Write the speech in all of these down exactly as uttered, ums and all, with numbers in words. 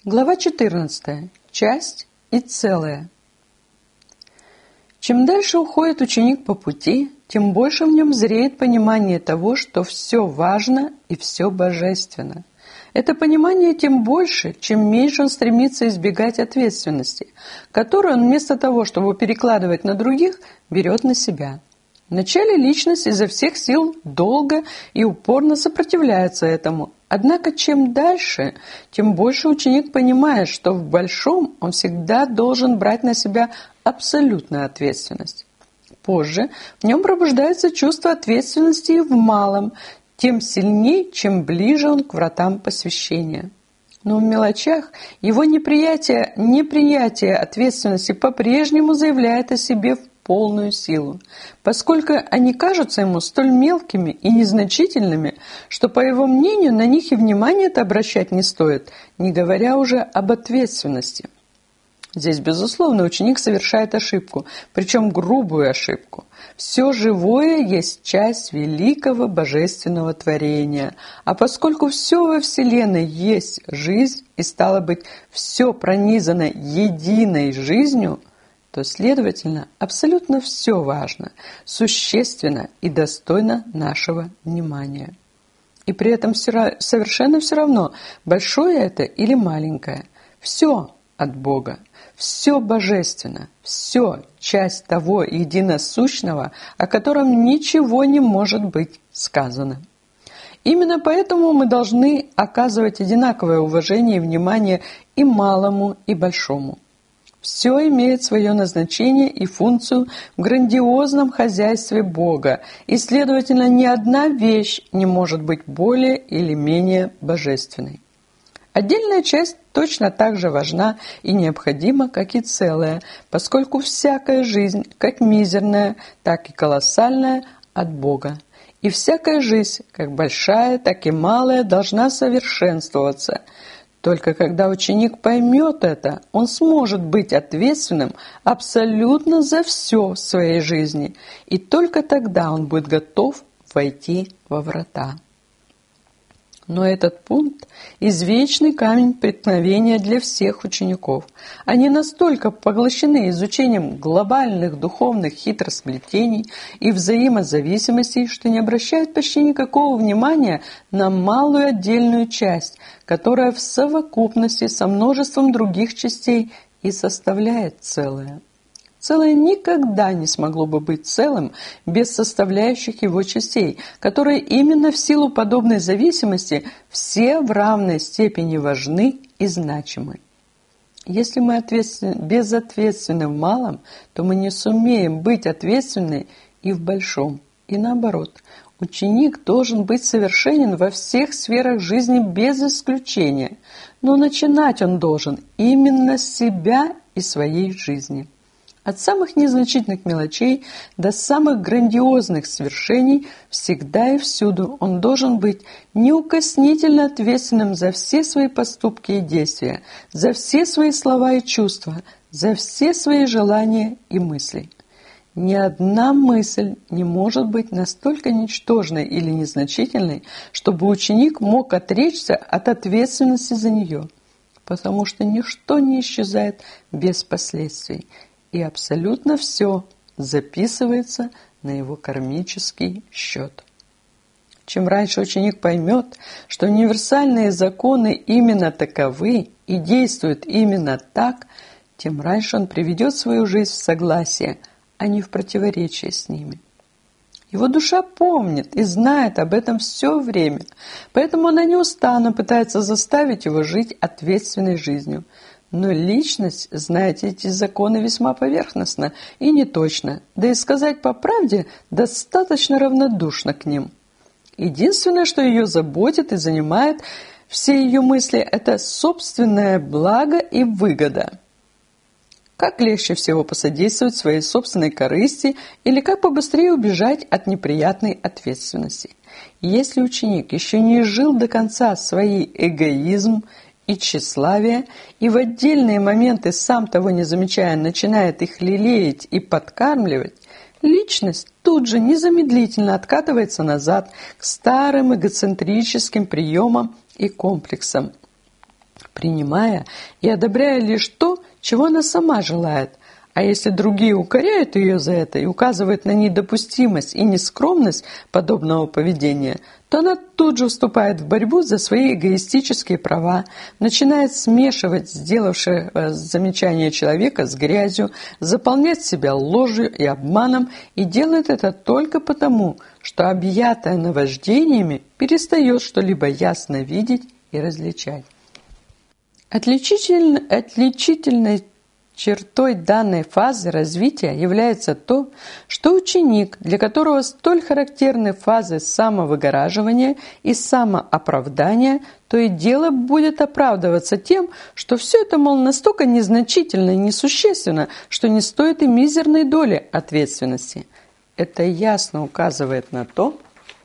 Глава четырнадцатая. Часть и целое. Чем дальше уходит ученик по пути, тем больше в нем зреет понимание того, что все важно и все божественно. Это понимание тем больше, чем меньше он стремится избегать ответственности, которую он вместо того, чтобы перекладывать на других, берет на себя. Вначале личность изо всех сил долго и упорно сопротивляется этому. Однако чем дальше, тем больше ученик понимает, что в большом он всегда должен брать на себя абсолютную ответственность. Позже в нем пробуждается чувство ответственности и в малом, тем сильнее, чем ближе он к вратам посвящения. Но в мелочах его неприятие, неприятие ответственности по-прежнему заявляет о себе в полную силу, поскольку они кажутся ему столь мелкими и незначительными, что, по его мнению, на них и внимания-то обращать не стоит, не говоря уже об ответственности. Здесь, безусловно, ученик совершает ошибку, причем грубую ошибку. Все живое есть часть великого божественного творения, а поскольку все во Вселенной есть жизнь, и стало быть, все пронизано единой жизнью, то, следовательно, абсолютно все важно, существенно и достойно нашего внимания. И при этом все, совершенно все равно, большое это или маленькое, все от Бога, все божественно, все часть того единосущного, о котором ничего не может быть сказано. Именно поэтому мы должны оказывать одинаковое уважение и внимание и малому, и большому. Все имеет свое назначение и функцию в грандиозном хозяйстве Бога, и, следовательно, ни одна вещь не может быть более или менее божественной. Отдельная часть точно так же важна и необходима, как и целая, поскольку всякая жизнь, как мизерная, так и колоссальная, от Бога. И всякая жизнь, как большая, так и малая, должна совершенствоваться. Только когда ученик поймет это, он сможет быть ответственным абсолютно за все в своей жизни, и только тогда он будет готов войти во врата. Но этот пункт – извечный камень преткновения для всех учеников. Они настолько поглощены изучением глобальных духовных хитросплетений и взаимозависимостей, что не обращают почти никакого внимания на малую отдельную часть, которая в совокупности со множеством других частей и составляет целое. Целое никогда не смогло бы быть целым без составляющих его частей, которые именно в силу подобной зависимости все в равной степени важны и значимы. Если мы ответственны, безответственны в малом, то мы не сумеем быть ответственны и в большом. И наоборот, ученик должен быть совершенен во всех сферах жизни без исключения, но начинать он должен именно с себя и своей жизни. От самых незначительных мелочей до самых грандиозных свершений всегда и всюду он должен быть неукоснительно ответственным за все свои поступки и действия, за все свои слова и чувства, за все свои желания и мысли. Ни одна мысль не может быть настолько ничтожной или незначительной, чтобы ученик мог отречься от ответственности за нее, потому что ничто не исчезает без последствий. И абсолютно все записывается на его кармический счет. Чем раньше ученик поймет, что универсальные законы именно таковы и действуют именно так, тем раньше он приведет свою жизнь в согласие, а не в противоречие с ними. Его душа помнит и знает об этом все время, поэтому она неустанно пытается заставить его жить ответственной жизнью. Но личность знает эти законы весьма поверхностно и неточно, да и сказать по правде достаточно равнодушно к ним. Единственное, что ее заботит и занимает все ее мысли, это собственное благо и выгода. Как легче всего посодействовать своей собственной корысти или как побыстрее убежать от неприятной ответственности. Если ученик еще не жил до конца свой эгоизм и тщеславие, и в отдельные моменты, сам того не замечая, начинает их лелеять и подкармливать, личность тут же незамедлительно откатывается назад к старым эгоцентрическим приемам и комплексам. принимая и одобряя лишь то, чего она сама желает. А если другие укоряют ее за это и указывают на недопустимость и нескромность подобного поведения, то она тут же вступает в борьбу за свои эгоистические права, начинает смешивать сделавшее замечание человека с грязью, заполнять себя ложью и обманом, и делает это только потому, что, объятая наваждениями, перестает что-либо ясно видеть и различать. Отличительной, отличительной чертой данной фазы развития является то, что ученик, для которого столь характерны фазы самовыгораживания и самооправдания, то и дело будет оправдываться тем, что все это, мол, настолько незначительно и несущественно, что не стоит и мизерной доли ответственности. Это ясно указывает на то,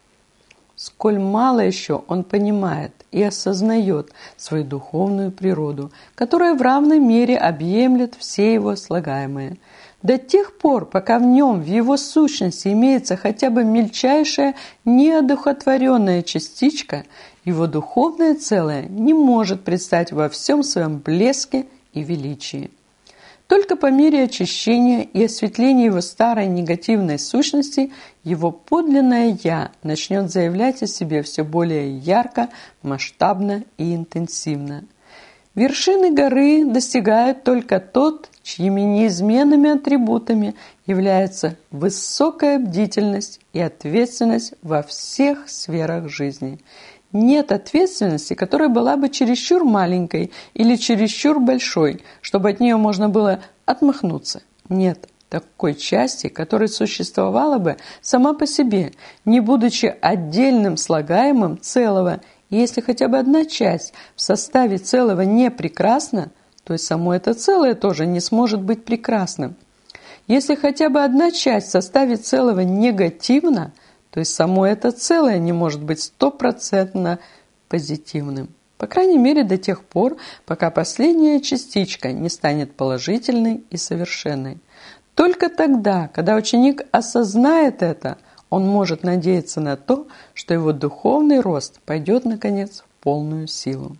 сколь мало еще он понимает и осознает свою духовную природу, которая в равной мере объемлет все его слагаемые. До тех пор, пока в нем, в его сущности, имеется хотя бы мельчайшая неодухотворенная частичка, его духовное целое не может предстать во всем своем блеске и величии. Только по мере очищения и осветления его старой негативной сущности его подлинное «Я» начнет заявлять о себе все более ярко, масштабно и интенсивно. Вершины горы достигает только тот, чьими неизменными атрибутами является высокая бдительность и ответственность во всех сферах жизни. Нет ответственности, которая была бы чересчур маленькой или чересчур большой, чтобы от нее можно было отмахнуться. Нет такой части, которая существовала бы сама по себе, не будучи отдельным слагаемым целого. И если хотя бы одна часть в составе целого не прекрасна, то и само это целое тоже не сможет быть прекрасным. Если хотя бы одна часть в составе целого негативна, то есть само это целое не может быть стопроцентно позитивным. По крайней мере, до тех пор, пока последняя частичка не станет положительной и совершенной. Только тогда, когда ученик осознает это, он может надеяться на то, что его духовный рост пойдет, наконец, в полную силу.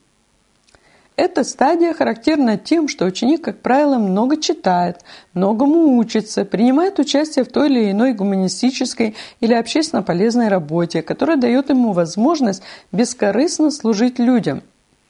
Эта стадия характерна тем, что ученик, как правило, много читает, многому учится, принимает участие в той или иной гуманистической или общественно полезной работе, которая дает ему возможность бескорыстно служить людям.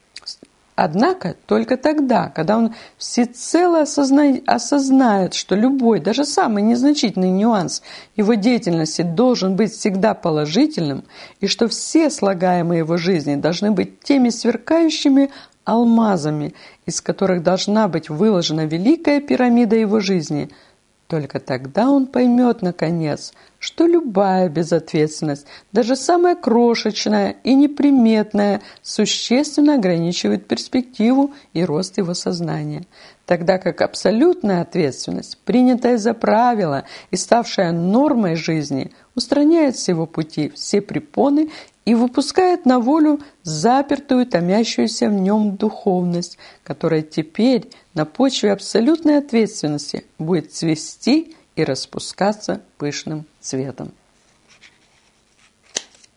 Однако только тогда, когда он всецело осозна... осознает, что любой, даже самый незначительный нюанс его деятельности должен быть всегда положительным, и что все слагаемые его жизни должны быть теми сверкающими алмазами, из которых должна быть выложена великая пирамида его жизни, только тогда он поймет, наконец, что любая безответственность, даже самая крошечная и неприметная, существенно ограничивает перспективу и рост его сознания, тогда как абсолютная ответственность, принятая за правило и ставшая нормой жизни, устраняет с его пути все препоны и выпускает на волю запертую, томящуюся в нем духовность, которая теперь на почве абсолютной ответственности будет цвести и распускаться пышным цветом.